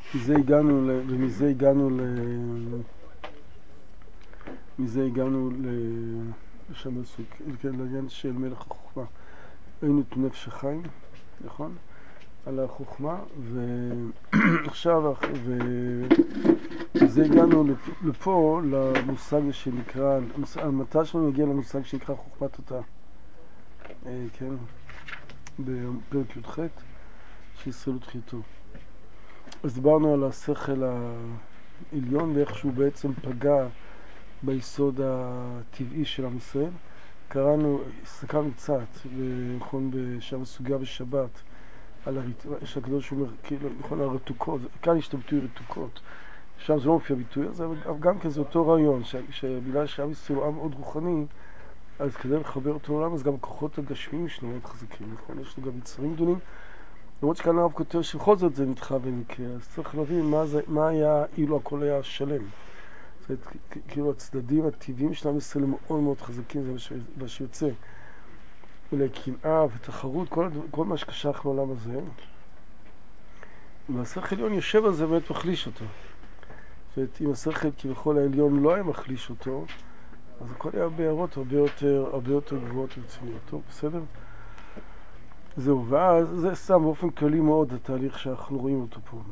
מזה הגענו לשם עסוק, לעניין של מלך החוכמה. ראינו את נפש החיים, נכון? על החוכמה, ועכשיו, וזה הגענו לפה, למושג שנקרא, המטרה שלנו הגיע למושג שנקרא חוכמת אותה. כן? בפרק י"ח, שישראל ותחייתו. אז דיברנו על השכל העליון ואיך שהוא בעצם פגע ביסוד הטבעי של עם ישראל. קראנו, הסתכלנו קצת, נכון, בשם הסוגיה בשבת, על שהקדוש הוא אומר, כאילו, נכון, הרתוקות, כאן יש את הביטוי רתוקות. שם זה לא מופיע ביטוי הזה, אבל גם כן זה אותו רעיון, שבגלל שעם ישראל הוא עם מאוד רוחני, אז כדי לחבר אותו לעולם, אז גם הכוחות הגשמיים שלנו מאוד חזקים, נכון? יש לו גם יצרים גדולים, למרות שכאן הרב כותב שבכל זאת זה נדחה ונקרא, אז צריך להבין מה היה אילו הכל היה שלם. זאת אומרת, כאילו הצדדים הטבעיים של עם ישראל הם מאוד מאוד חזקים, זה מה שיוצא. ולקנאה ותחרות, כל מה שקשח לעולם הזה. והשכל העליון יושב על זה ובאמת מחליש אותו. זאת אומרת, אם השכל כביכול העליון לא היה מחליש אותו, אז הכל היה בהערות הרבה יותר גבוהות ורציניות. טוב, בסדר? זהו, ואז זה שם באופן כללי מאוד התהליך שאנחנו רואים אותו פה.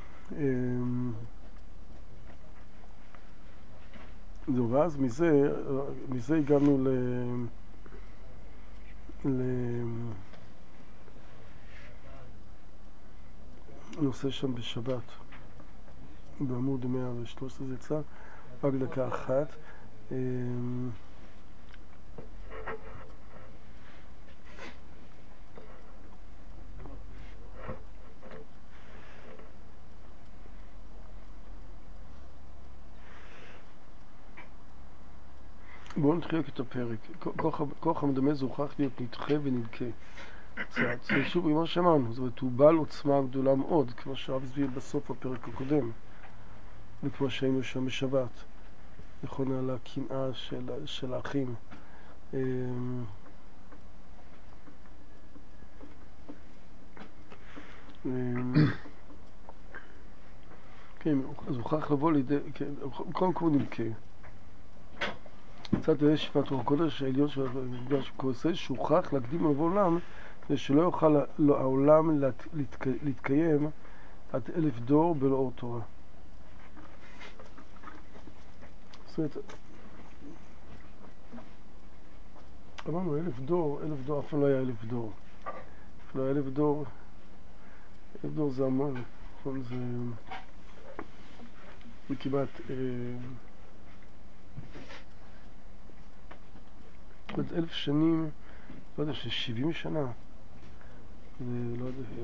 זהו, ואז מזה הגענו לנושא שם בשבת, בעמוד 113 זה יצא, רק דקה אחת. בואו נתחיל את הפרק. כוח המדמה זה הוכח להיות נדחה ונדכה. זה שוב מה שאמרנו, זאת אומרת, הוא בעל עוצמה גדולה מאוד, כמו שהרב הסביר בסוף הפרק הקודם, וכמו שהיינו שם בשבת, נכון, על הקנאה של האחים. כן, אז הוכח לבוא לידי, קודם כל נדכה. קצת יש שפת רוח הקודש העליון של הקודש שהוכח להקדים לבוא עולם כדי שלא יוכל העולם להתקיים עד 1000 דור בלא אור תורה. זאת אומרת, אמרנו 1000 דור, אף פעם לא היה 1000 דור. אף לא היה 1000 דור, 1000 דור זה המון, נכון, זה כמעט עוד 1000 שנים, לא יודע, 70 שנה, זה לא יודע,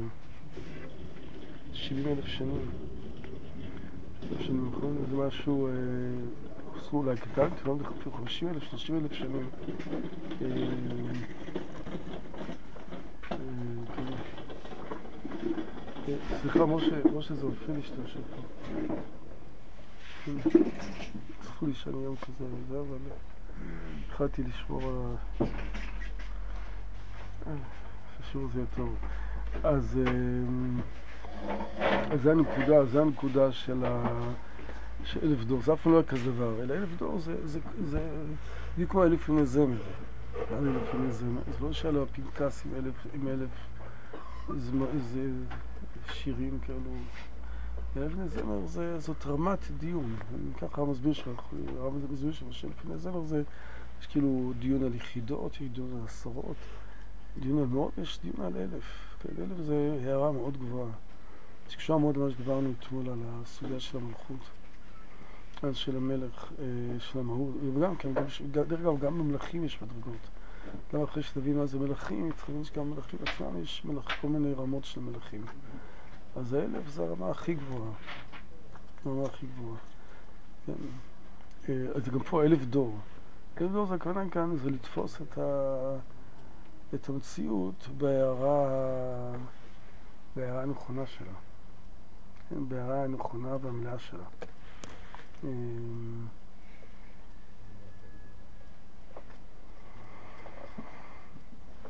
70,000 שנים, 1000 שנים, נכון? זה משהו, עשו אולי קטן, לא יודע, 50,000, 30,000 שנים. סליחה, משה, זה מפריע לי שאתה יושב פה. צפו לי שאני יום כזה וזה, אבל התחלתי לשמור על השיעור הזה יותר. אז זה הנקודה של 1000 דור. זה אף פעם לא היה כזה דבר, אלא 1000 דור זה בדיוק כמו 1000 ימי זמר. 1000 ימי זמר. זה לא שהיה לו הפנקס עם 1000 איזה שירים כאלו. 1000 ימי זמר זאת רמת דיון. ככה המסביר שלך, המסביר של 1000 ימי זמר זה, יש כאילו דיון על יחידות, יש דיון על עשרות, דיון על מאות, יש דיון על 1000. 1000 זה הערה מאוד גבוהה. שקשור מאוד למה שדיברנו אתמול על הסוגיה של המלכות, אז של המלך, של המהות, וגם כן, דרך אגב, גם במלכים יש מדרגות. גם אחרי שתבין מה זה מלכים, צריכים שגם מלכים עצמם, יש כל מיני רמות של מלכים. אז 1000 זה הרמה הכי גבוהה. הרמה הכי גבוהה. כן. אז גם פה 1000 דור. 1000 דור זה הכוונה כאן, זה לתפוס את המציאות בהערה הנכונה שלה. בהערה הנכונה והמלאה שלה.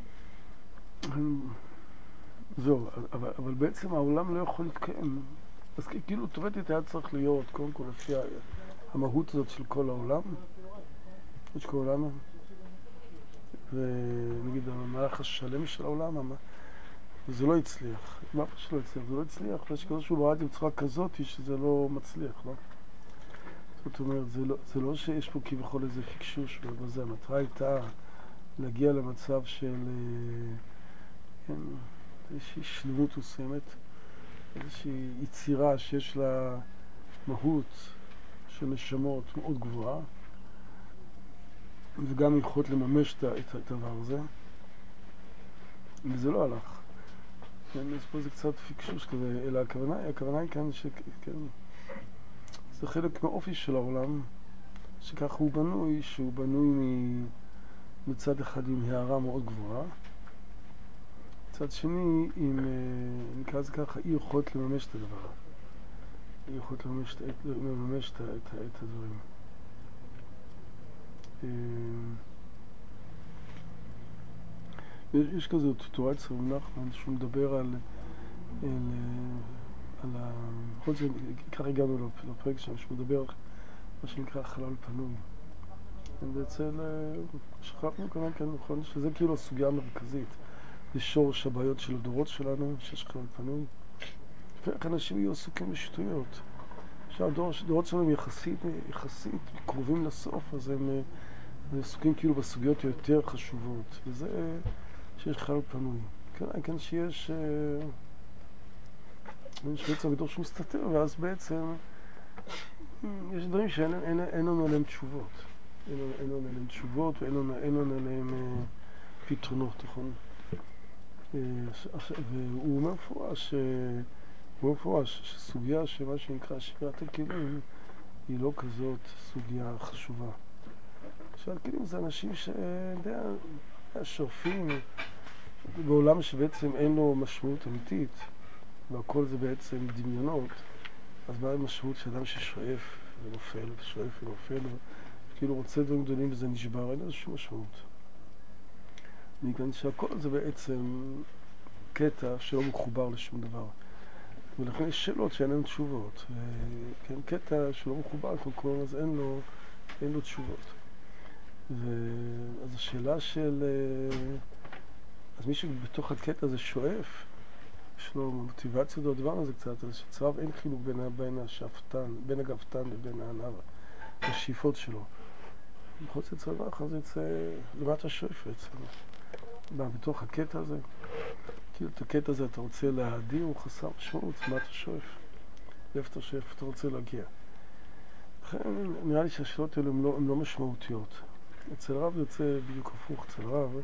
זהו, אבל בעצם העולם לא יכול להתקיים אז כאילו תיאורטית היה צריך להיות, קודם כל לפי המהות הזאת של כל העולם, יש כל העולם, ונגיד המהלך השלם של העולם, וזה לא הצליח. מה שלא הצליח? זה לא הצליח, ויש כזה שהוא ברא את זה בצורה כזאת שזה לא מצליח, לא? זאת אומרת, זה לא שיש פה כביכול איזה פיקשוש בזה, המטרה הייתה להגיע למצב של כן, איזושהי שלמות מסוימת, איזושהי יצירה שיש לה מהות של נשמות מאוד גבוהה, וגם יכולת לממש את הדבר הזה, וזה לא הלך. כן, אז פה זה קצת פיקשוש כזה, אלא הכוונה היא כאן שכן, זה חלק מאופי של העולם, שככה הוא בנוי, שהוא בנוי מצד אחד עם הערה מאוד גבוהה, מצד שני עם, נקרא זה ככה, אי יכולת לממש את הדבר, אי יכולת לממש את הדברים. יש כזה תורה אצל רבי נחמן שהוא מדבר על בכל זאת, ככה הגענו לפרק שם, שהוא מדבר על מה שנקרא חלל פנוי. ואצל שכחנו כמובן, כן, נכון, שזה כאילו הסוגיה המרכזית, זה שורש הבעיות של הדורות שלנו, שיש חלל פנוי. לפעמים אנשים יהיו עסוקים בשטויות. עכשיו, הדורות שלנו יחסית קרובים לסוף, אז הם עסוקים כאילו בסוגיות היותר חשובות, וזה שיש חלל פנוי. כן, שיש בעצם הגדול שמסתתר, ואז בעצם יש דברים שאין לנו עליהם תשובות. אין לנו עליהם תשובות ואין לנו עליהם פתרונות, נכון? והוא אומר מפורש שסוגיה שמה שנקרא שבירת הכלים היא לא כזאת סוגיה חשובה. עכשיו, הכלים זה אנשים ששורפים בעולם שבעצם אין לו משמעות אמיתית, והכל זה בעצם דמיונות, אז מה המשמעות של אדם ששואף ונופל, ושואף ונופל, כאילו רוצה דברים גדולים וזה נשבר, אין לזה שום משמעות. מכאן שהכל זה בעצם קטע שלא מחובר לשום דבר. ולכן יש שאלות שאין להן תשובות. וכן, קטע שלא מחובר, אז אין לו תשובות. אז השאלה של... אז מישהו בתוך הקטע הזה שואף, יש לו מוטיבציה לדבר הזה קצת, אז שצריו אין חילוק בין הגבתן לבין הענב, השאיפות שלו. בכל זאת צבא, אז יצא למטה שואף בעצם. בתוך הקטע הזה, כאילו את הקטע הזה אתה רוצה להדיר, הוא חסר משמעות, מה אתה שואף? לאיפה אתה שואף, אתה רוצה להגיע. לכן נראה לי שהשאלות האלה הן לא משמעותיות. אצל רב זה יוצא בדיוק הפוך, אצל רב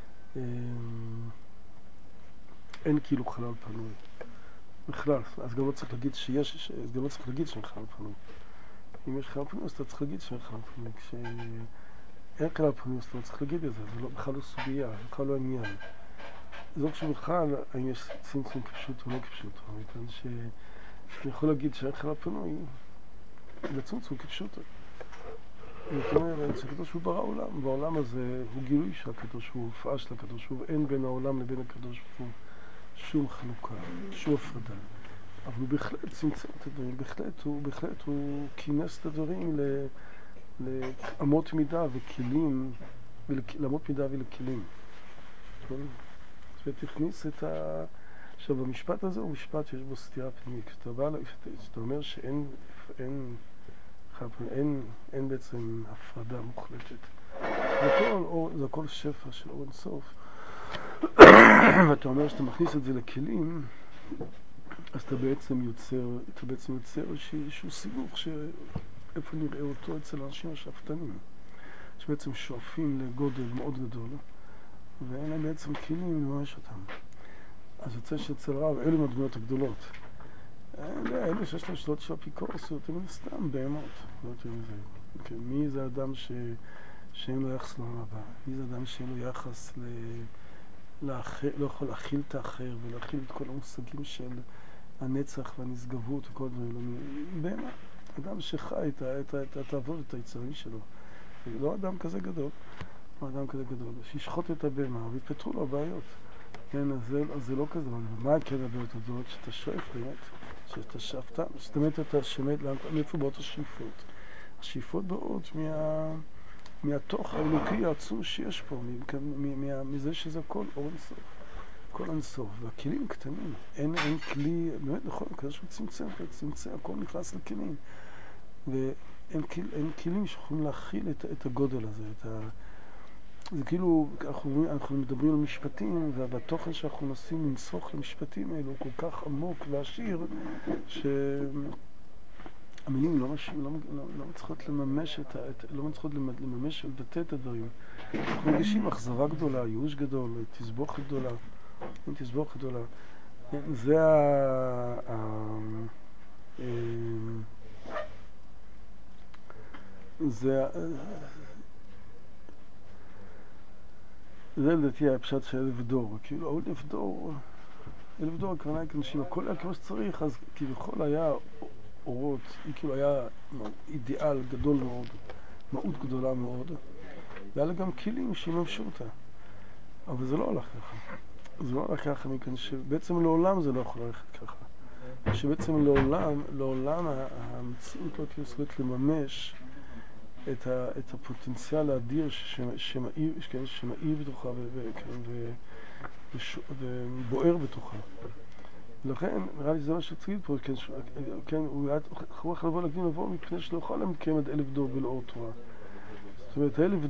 אין כאילו חלל פנוי. בכלל, אז גם לא צריך להגיד שאין חלל פנוי. אם יש חלל פנוי, אז אתה צריך להגיד שאין חלל פנוי. כשאין חלל פנוי, אז אתה לא צריך להגיד את זה. זה בכלל לא סוגיה, זה בכלל לא עניין. זה לא חשוב בכלל האם יש צמצום כפשוט או לא כפשוט. מכאן שאני יכול להגיד שאין חלל פנוי, זה צמצום כפשוט. זאת אומרת, שהקדוש הוא ברא עולם, והעולם הזה הוא גילוי של הקדוש, הוא הופעה של הקדוש, ואין בין העולם לבין הקדוש הוא שום חלוקה, שום הפרדה. אבל הוא בהחלט צמצם את הדברים, בהחלט הוא כינס את הדברים לאמות מידה וכלים, לאמות מידה ולכלים. ותכניס את עכשיו, המשפט הזה הוא משפט שיש בו סתירה פנימית. כשאתה אומר שאין בעצם הפרדה מוחלטת. זה הכל שפע של אור אינסוף. ואתה אומר שאתה מכניס את זה לכלים, אז אתה בעצם יוצר איזשהו סיבוך שאיפה נראה אותו אצל האנשים השאפתנים, שבעצם שואפים לגודל מאוד גדול, ואין להם בעצם כלים לממש אותם. אז יוצא שאצל רב, אלו מהדמויות הגדולות. אלו שיש להם שאלות של אפיקורסות, הם סתם בהמות. לא יותר מזה. מי זה אדם שאין לו יחס לעולם הבא? מי זה אדם שאין לו יחס לאחר, לא יכול להכיל את האחר ולהכיל את כל המושגים של הנצח והנשגבות וכל דברים. בהמה. אדם שחי את התעבוד ואת היצרים שלו. לא אדם כזה גדול, הוא אדם כזה גדול. שישחוט את הבהמה ויפתרו לו הבעיות. כן, אז זה לא כזה. מה כן הבעיות הגדולות שאתה שואף באמת? שאתה שבתן, זאת אומרת, אתה שמת, מאיפה באות השאיפות? השאיפות באות מהתוך האלוקי העצום שיש פה, מזה שזה הכל אור אינסוף, הכל אינסוף, והכלים קטנים, אין כלי, באמת נכון, כזה שהוא צמצם, הכל נכנס לכלים, ואין כלים שיכולים להכיל את הגודל הזה, זה כאילו, אנחנו מדברים על משפטים, והתוכן שאנחנו מנסים לנסוך למשפטים האלו הוא כל כך עמוק ועשיר, שהמילים לא מצליחות לממש לא מצליחות לממש ולבטא את הדברים. אנחנו מרגישים אכזבה גדולה, ייאוש גדול, תסבוכת גדולה, תסבוכת גדולה. זה זה לדעתי הפשט של 1000 דור. כאילו, 1000 דור הכוונה היא כאנשים, הכל היה כמו שצריך, אז כביכול היה אורות, כאילו היה אידיאל גדול מאוד, מהות גדולה מאוד, והיה לה גם כלים שיממשו אותה. אבל זה לא הלך ככה. זה לא הלך ככה, מכאן שבעצם לעולם זה לא יכול ללכת ככה. שבעצם לעולם המציאות לא תהיה מסוגלת לממש את הפוטנציאל האדיר שמאיר בתוכה ובוער בתוכה. ולכן, נראה לי שזה מה שצריך פה, כן, הוא היה חורך לבוא להקדים לבוא מפני שלא יכול לקיים עד 1000 דור בלאור תורה. זאת אומרת, 1000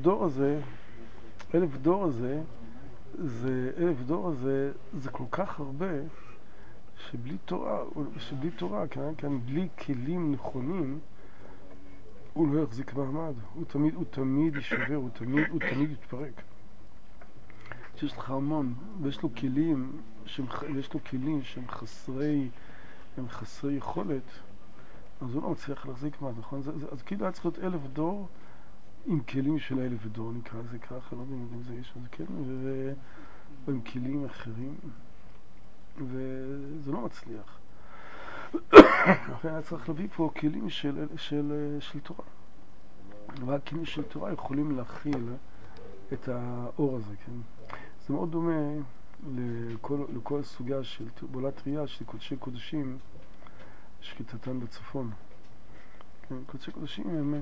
דור הזה, זה כל כך הרבה, שבלי תורה, כן, בלי כלים נכונים, הוא לא יחזיק מעמד, הוא תמיד יישבר, הוא תמיד יתפרק. שיש לך המון, ויש לו כלים שהם חסרי יכולת, אז הוא לא מצליח להחזיק מעמד, נכון? אז כאילו היה צריך להיות 1000 דור עם כלים של 1000 דור, נקרא לזה ככה, לא יודע אם זה יש, אז כן, ועם כלים אחרים, וזה לא מצליח. לכן היה צריך להביא פה כלים של תורה. והכלים של תורה יכולים להכיל את האור הזה, כן? זה מאוד דומה לכל הסוגיה של בולת ראייה של קודשי קודשים, שחיטתן בצפון. כן, קודשי קודשים הם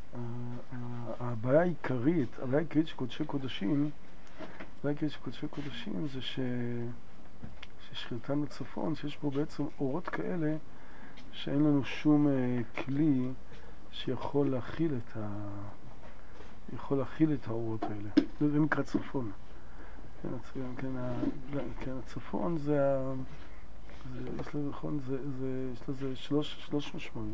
הבעיה העיקרית של קודשי קודשים, זה ששחיטתן בצפון, שיש פה בעצם אורות כאלה שאין לנו שום כלי שיכול להכיל את האורות האלה. זה נקרא צפון. כן, הצפון יש לזה שלוש משמעויות.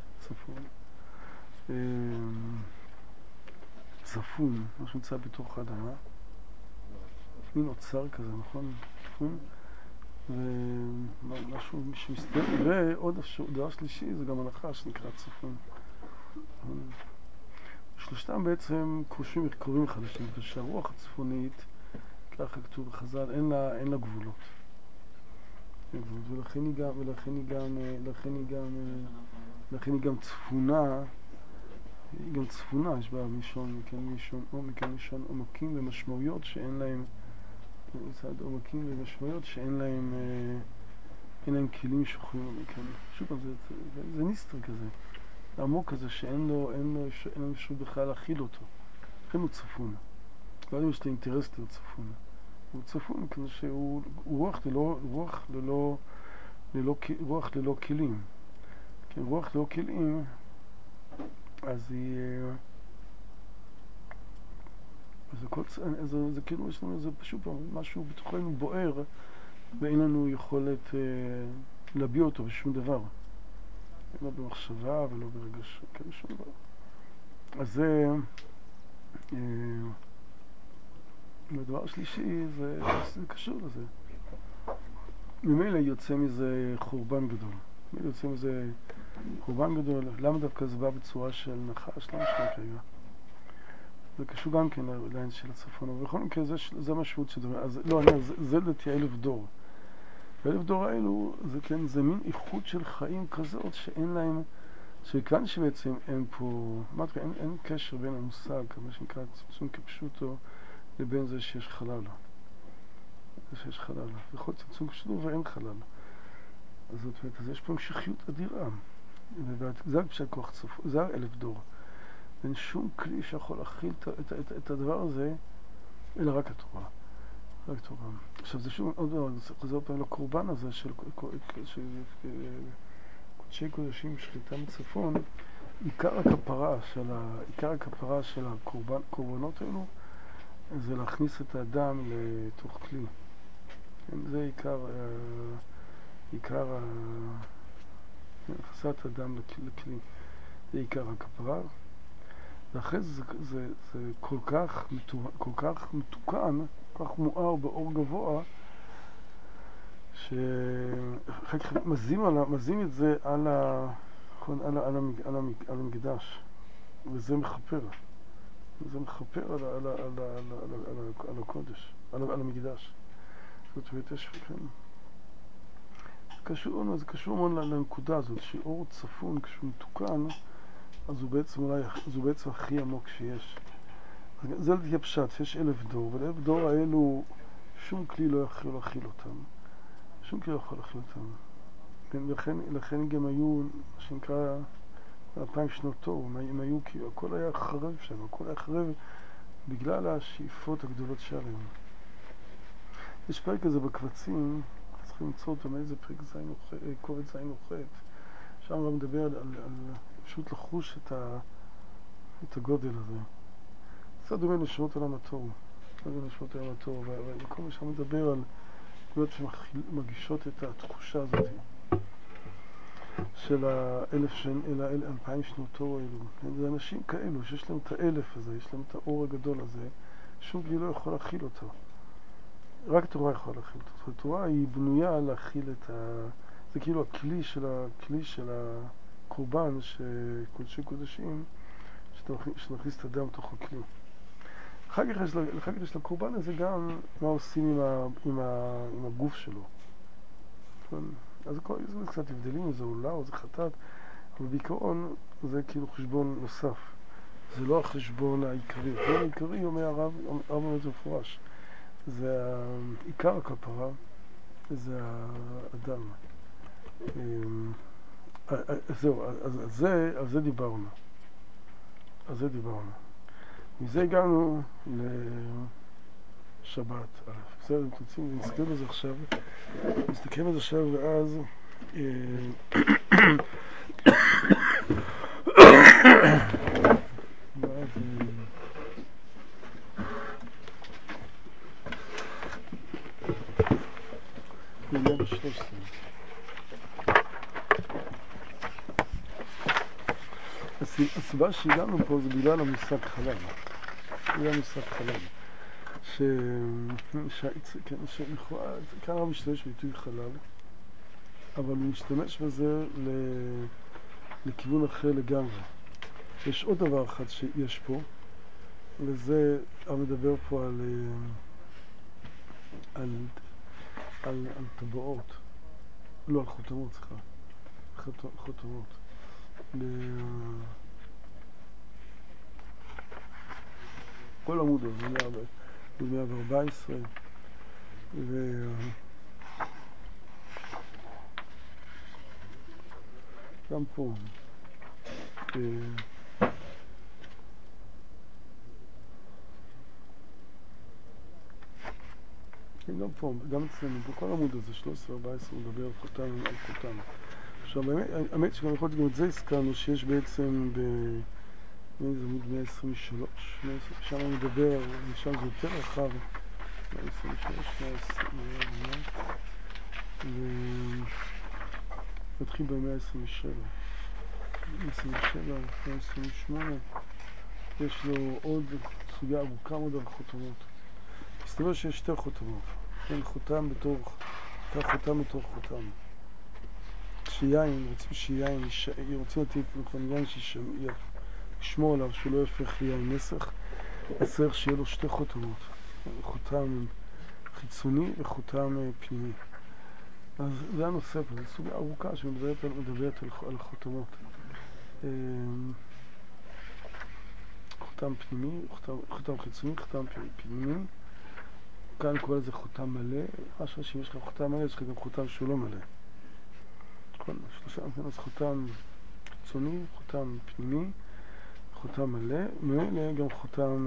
צפון, מה שנמצא בתוך האדמה, מין אוצר כזה, נכון? צפון, ומשהו שמסתכל, ועוד דבר שלישי זה גם הלכה שנקרא צפון. שלושתם בעצם קוראים חדשים, ושהרוח הצפונית, ככה כתוב בחז"ל, אין לה גבולות. ולכן היא גם צפונה, יש בה מישון עומקים ומשמעויות שאין להם, עומקים ומשמעויות שאין להם כלים שוכרים, כן. שוב פעם, זה ניסטר כזה, עמוק כזה שאין לו אפשרות בכלל להכיל אותו. לכן הוא צפון. לא יודע אם יש לי אינטרס להיות צפון. הוא צפון כזה שהוא רוח ללא כלים. כן, רוח ללא כלים, אז זה כאילו יש לנו, זה פשוט משהו בתוכנו בוער, ואין לנו יכולת להביע אותו בשום דבר. לא במחשבה ולא ברגש, כן, שום דבר. אז והדבר השלישי זה קשור לזה. ממילא יוצא מזה חורבן גדול. למה דווקא זה בא בצורה של נחש? לא משנה כרגע. זה קשור גם כן לעניין של הצפון, אבל בכל מקרה זה משמעות שדומה. אז לא, זה לדעתי 1000 דור. 1000 דור האלו, זה מין איכות של חיים כזאת שאין להם, שכאן שבעצם אין פה, אמרתי, אין קשר בין המושג, מה שנקרא צמצום כפשוטו, לבין זה שיש חלל. בכל צמצום כפשוטו ואין חלל. אז זאת אומרת, אז יש פה המשכיות אדירה. זה פשוט כוח צפון, זה 1000 דור. אין שום כלי שיכול להכיל את הדבר הזה, אלא רק התורה. רק תורה. עכשיו זה שוב עוד דבר, זה חוזר פעם לקורבן הזה של קודשי קודשים, שחיטה מצפון. עיקר הכפרה של הקורבנות האלו זה להכניס את האדם לתוך כלי. זה עיקר הכנסת האדם לכלי. זה עיקר הכפרה. ואחרי זה כל כך מתוקן, כל כך מואר באור גבוה, שאחר כך מזים את זה על המקדש, וזה מחפר. זה מחפר על הקודש, על המקדש. זאת אומרת, יש כן. זה קשור מאוד לנקודה הזאת, שאור צפון כשהוא מתוקן, אז הוא בעצם הכי עמוק שיש. זה תהיה פשט, יש 1000 דור, ול1000 דור האלו שום כלי לא יכול להכיל אותם. שום כלי לא יכול להכיל אותם. לכן גם היו, מה שנקרא, 2000 שנות תור, הם היו, כי הכל היה חרב שם, הכל היה חרב בגלל השאיפות הגדולות שלהם. יש פרק הזה בקבצים, צריכים למצוא אותו מאיזה פרק קובץ זין או ח', שם הוא מדבר על פשוט לחוש את הגודל הזה. קצת דומה לשמות עולם התור. וכל מה שם מדבר על נקודות שמגישות את התחושה הזאת של 2000 שנות תור האלו. זה אנשים כאלו שיש להם את 1000 הזה, יש להם את האור הגדול הזה, שום כלי לא יכול להכיל אותו. רק התורה יכולה להכיל אותו. התורה היא בנויה להכיל את זה כאילו הכלי של הקורבן שקודשי קודשים, שנכניס את האדם תוך הכלי. אחר כך יש לקורבן הזה גם מה עושים עם הגוף שלו. אז זה קצת הבדלים, זה עולה או זה חטאת, אבל בעיקרון זה כאילו חשבון נוסף. זה לא החשבון העיקרי. החשבון העיקרי אומר הרב מאוד מפורש. זה עיקר הכפרה, זה האדם. זהו, על זה דיברנו. מזה הגענו לשבת. בסדר, אם תוצאים, נסתכל בזה עכשיו, ואז בעניין 13. הסיבה שהגענו פה זה בגלל המושג חלל. כאן הרב משתמש ביטוי חלל, אבל הוא משתמש בזה לכיוון אחר לגמרי. יש עוד דבר אחד שיש פה, וזה מדבר פה על טבעות, לא על חותמות, חותמות. כל עמוד הזה, 114, גם פה, גם פה, גם אצלנו, בכל עמוד הזה, 13-14, הוא מדבר על חותם. עכשיו, האמת שגם יכול להיות גם את זה הזכרנו, שיש בעצם באיזה עמוד 123, שם הוא מדבר, ושם זה יותר רחב, 123, ונתחיל ב-127, 128, יש לו עוד סוגיה ארוכה מאוד על חותמות. מסתבר שיש 2 חותמות, כן, חותם בתור חותם. רוצים לתת יין שישמור עליו שהוא לא יהפך ליין נסך, אז צריך שיהיה לו 2 חותמות, חותם חיצוני וחותם פנימי. אז זה הנושא פה, זו סוגיה ארוכה שמדברת על החותמות. חותם פנימי, חותם חיצוני, חותם פנימי. כאן קורא לזה חותם מלא, משהו שאם יש לך חותם מלא, יש לך גם חותם שהוא לא מלא. נכון, שלושה, אז חותם חיצוני, חותם פנימי, חותם מלא, גם חותם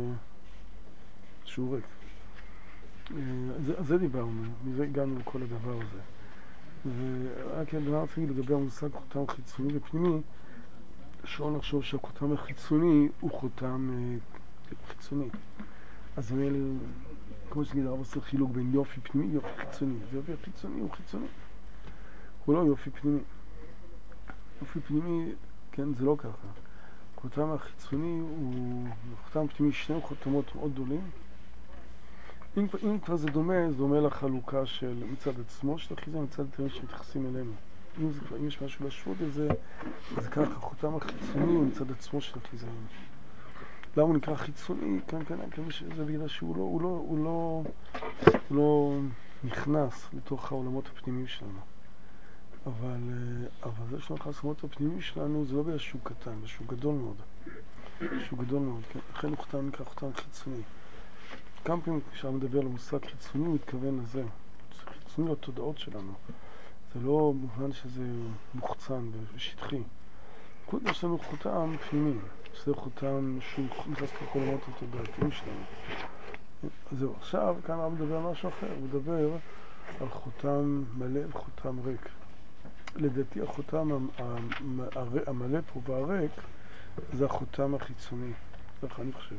שהוא ריק. אז זה דיברנו, מזה הגענו לכל הדבר הזה. ורק דבר רציתי לגבי המושג חותם חיצוני ופנימי, שלא נחשוב שהחותם החיצוני הוא חותם חיצוני. אז כמו שנגיד הרב עושה חילוק בין יופי פנימי ויופי חיצוני. יופי חיצוני הוא חיצוני, הוא לא יופי פנימי. יופי פנימי, כן, זה לא ככה. החותם החיצוני הוא חותם פנימי, שני חותמות מאוד גדולים. אם כבר זה דומה לחלוקה של מצד עצמו של החיזיון, מצד הדברים שמתייחסים אלינו. אם יש משהו להשוות לזה, אז ככה, החותם החיצוני הוא מצד עצמו של החיזיון. למה הוא נקרא חיצוני? כן, זה בגלל שהוא לא נכנס לתוך העולמות הפנימיים שלנו. אבל זה שלא נכנס לעולמות הפנימיים שלנו, זה לא בגלל שהוא קטן, זה שהוא גדול מאוד. שהוא גדול מאוד, כן? לכן הוא נקרא חותם חיצוני. כמה פעמים כשאני מדבר על המושג חיצוני, הוא מתכוון לזה. זה חיצוני לתודעות שלנו. זה לא מובן שזה מוחצן ושטחי. קודם יש לנו חותם פנימי, שזה חותם שהוא נכנס לעולמות התודעתיים שלנו. אז זהו, עכשיו כאן הרב מדבר על משהו אחר, הוא מדבר על חותם מלא וחותם ריק. לדעתי החותם המלא פה והריק זה החותם החיצוני, כך אני חושב.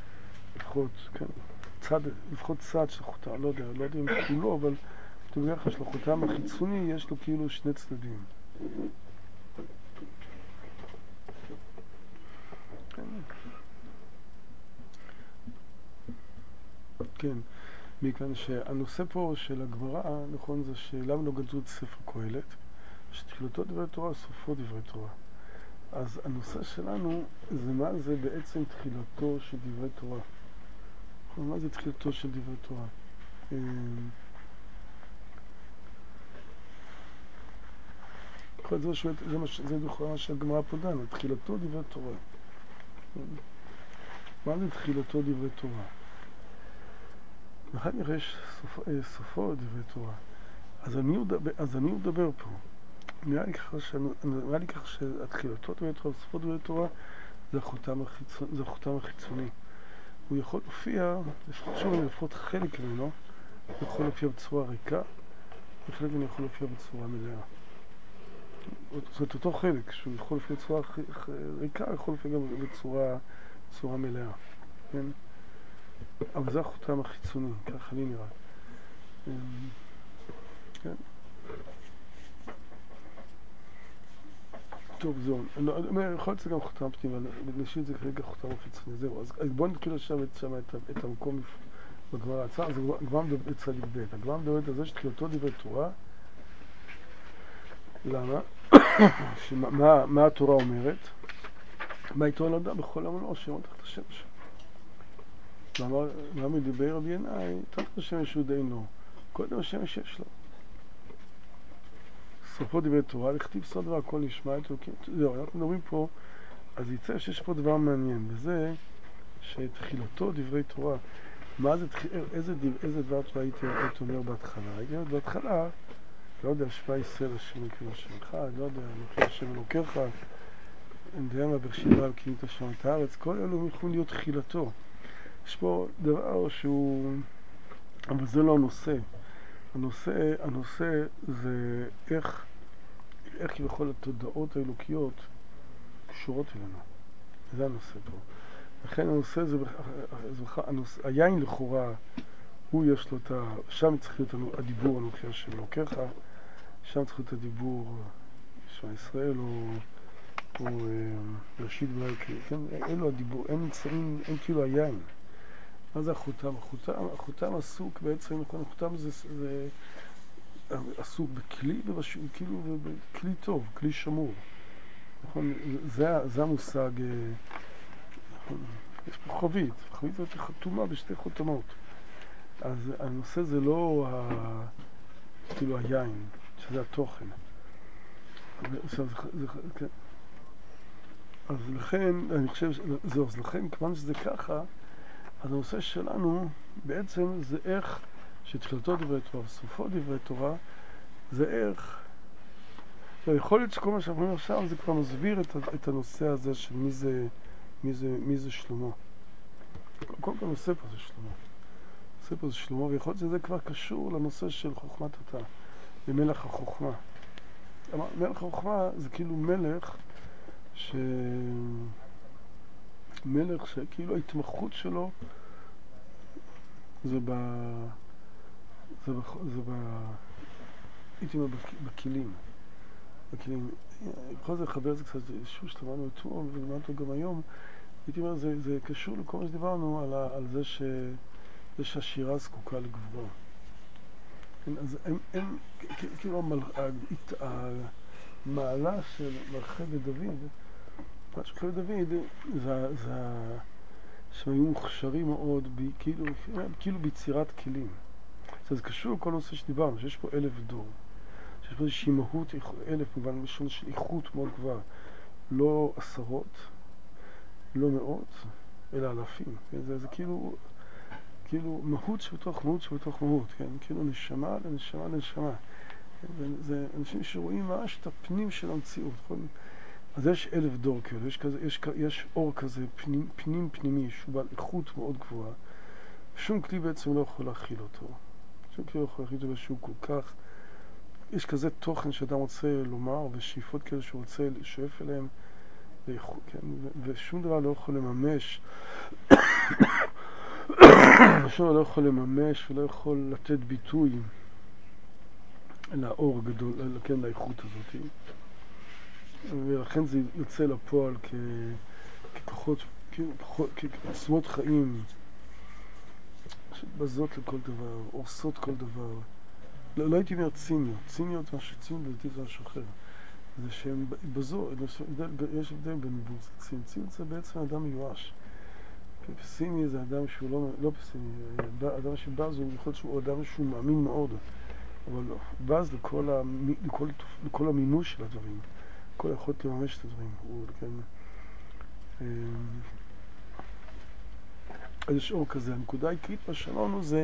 לפחות צד של חותם, לא יודע אם כולו, אבל בגלל של החותם החיצוני יש לו כאילו שני צדדים. כן, מכאן שהנושא פה של הגמרא, נכון, זה שלמה לא גזרו את ספר קהלת, שתחילתו דברי תורה, סופו דברי תורה. אז הנושא שלנו זה מה זה בעצם תחילתו של דברי תורה. מה זה תחילתו של דברי תורה? זה בכלל מה שהגמרא פה דנה, תחילתו דברי תורה. מה זה תחילתו דברי תורה? ואחר כך יש סופו דברי תורה. אז אני מדבר פה. נראה לי ככה שהתחילתו דברי תורה וסופו דברי תורה זה החותם החיצוני. הוא יכול להופיע, לפחות חלק ממנו, הוא יכול להופיע בצורה ריקה, וחלק ממנו יכול להופיע בצורה מלאה. זאת אומרת, אותו חלק שהוא יכול להופיע בצורה ריקה, יכול להופיע גם בצורה מלאה. כן? אבל זה החותם החיצוני, ככה לי נראה. כן? טוב, זהו. יכול להיות שזה גם חותם פנימי, אבל נשאיר את זה כרגע חותם החיצוני. זהו, אז בואו נתחיל עכשיו את המקום בגמרא עצמה. אז הגמרא מדברת צדיק ב'. הגמרא מדברת על זה שתחילתו דברי תורה. למה? מה התורה אומרת? מה התורה נודע בכל עמלו אשר תחת השמש. למה מדבר רבי ינאי תחת השמש הוא די לא. קודם השמש יש לו. סופו דברי תורה, לכתיב סוד דבר, הכל נשמע את אלוקים. זהו, אנחנו מדברים פה, אז יצא שיש פה דבר מעניין, וזה שתחילתו דברי תורה. מה זה, איזה דבר תורה הייתי אומר בהתחלה? הייתי אומר בהתחלה, לא יודע, שמע ישראל השם אלוקים השמך, לא יודע, אלוקים השם אלוקיך, אין יודע מה בראשית ברא אלוקים את השמיים את הארץ, כל אלו יכולים להיות תחילתו. יש פה דבר שהוא, אבל זה לא הנושא. הנושא זה איך כביכול התודעות האלוקיות קשורות אלינו. זה הנושא פה. לכן הנושא זה, היין לכאורה, הוא יש לו שם צריך להיות הדיבור אלוקי השם אלוקיך, שם צריך להיות הדיבור שמע ישראל או ראשית ברא אלוקים. כן? אלו הדיבור, אין כאילו היין. מה זה החותם? החותם עסוק בעצם, החותם זה עסוק בכלי, כאילו בכלי טוב, כלי שמור. נכון? זה המושג, יש פה חבית זאת חתומה בשתי חותמות. אז הנושא זה לא כאילו היין, שזה התוכן. אז לכן, אני חושב, אז לכן, כמובן שזה ככה, אז הנושא שלנו בעצם זה איך שתחילתו דברי תורה וסופו דברי תורה זה איך עכשיו, יכול להיות שכל מה שאנחנו אומרים עכשיו זה כבר מסביר את הנושא הזה של מי זה שלמה. קודם כל נושא פה זה שלמה. נושא פה זה שלמה, ויכול להיות שזה כבר קשור לנושא של חוכמת התא, במלך החוכמה. מלך החוכמה זה כאילו מלך שכאילו ההתמחות שלו זה הייתי אומר בכלים. בכל זה לחבר את זה קצת, שוב שלמדנו אתמול ולמדנו גם היום, הייתי אומר, זה קשור לכל מה שדיברנו על זה שהשירה זקוקה לגבורה. אז הם כאילו המעלה של מלכי ודוד, מה שמלכי ודוד זה שהם היו מוכשרים מאוד כאילו ביצירת כלים. זה קשור לכל נושא שדיברנו, שיש פה 1000 דור, שיש פה איזושהי מהות, 1000 במובן משון של איכות מאוד גבוהה, לא עשרות, לא מאות, אלא אלפים. זה כאילו מהות שבתוך מהות שבתוך מהות, כן? כאילו נשמה לנשמה לנשמה. זה אנשים שרואים ממש את הפנים של המציאות. אז יש 1000 דור כאלה, יש אור כזה פנימי, שהוא בעל איכות מאוד גבוהה. שום כלי בעצם לא יכול להכיל אותו. שום כלי לא יכול להכיל אותו שהוא כל כך... יש כזה תוכן שאדם רוצה לומר, ושאיפות כאלה שהוא רוצה לשאף אליהם, כן? ושום דבר לא יכול לממש. שום דבר לא יכול לממש ולא יכול לתת ביטוי לאור הגדול, כן, לאיכות הזאת. ולכן זה יוצא לפועל ככוחות, כעצמות חיים שבזות לכל דבר, עושות כל דבר. לא הייתי אומר ציניות. ציניות זה משהו אחר. זה שהם בזו, יש הבדל בין בוז לציניות. ציניות זה בעצם אדם מיואש. פסימי זה אדם שהוא לא פסימי. אדם שבז הוא יכול להיות שהוא אדם שהוא מאמין מאוד. אבל לא. בז לכל המימוש של הדברים. כל יכולת לממש את הדברים. אז יש אור כזה. הנקודה העיקרית מה שאמרנו זה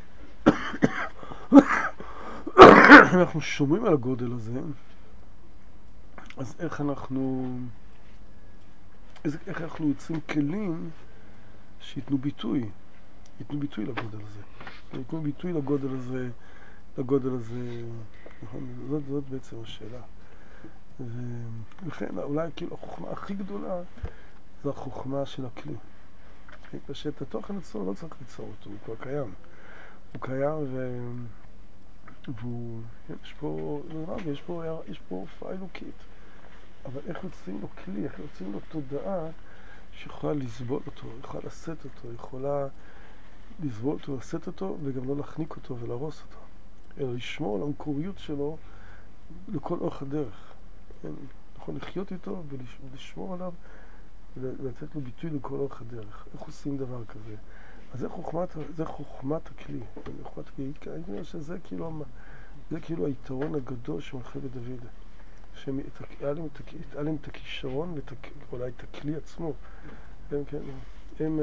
אנחנו שומרים על הגודל הזה, אז איך אנחנו יוצרים כלים שיתנו ביטוי לגודל הזה. ייתנו ביטוי לגודל הזה, נכון? זאת בעצם השאלה. ולכן אולי כאילו החוכמה הכי גדולה זה החוכמה של הכלי. פשוט התוכן עצמו לא צריך ליצור אותו, הוא כבר קיים. הוא קיים והוא, יש פה הופעה אלוקית. אבל איך יוצאים לו כלי, איך יוצאים לו תודעה שיכולה לסבול אותו, יכולה לשאת אותו, יכולה לסבול אותו, לשאת אותו וגם לא להחניק אותו ולהרוס אותו. אלא לשמור על המקוריות שלו לכל אורך הדרך. נכון, לחיות איתו ולשמור עליו ולתת לו ביטוי לכל אורך הדרך. איך עושים דבר כזה? אז זה חוכמת הכלי. אני אומר שזה כאילו היתרון הגדול של מלכי ודוד. שהיה להם את הכישרון ואולי את הכלי עצמו. הם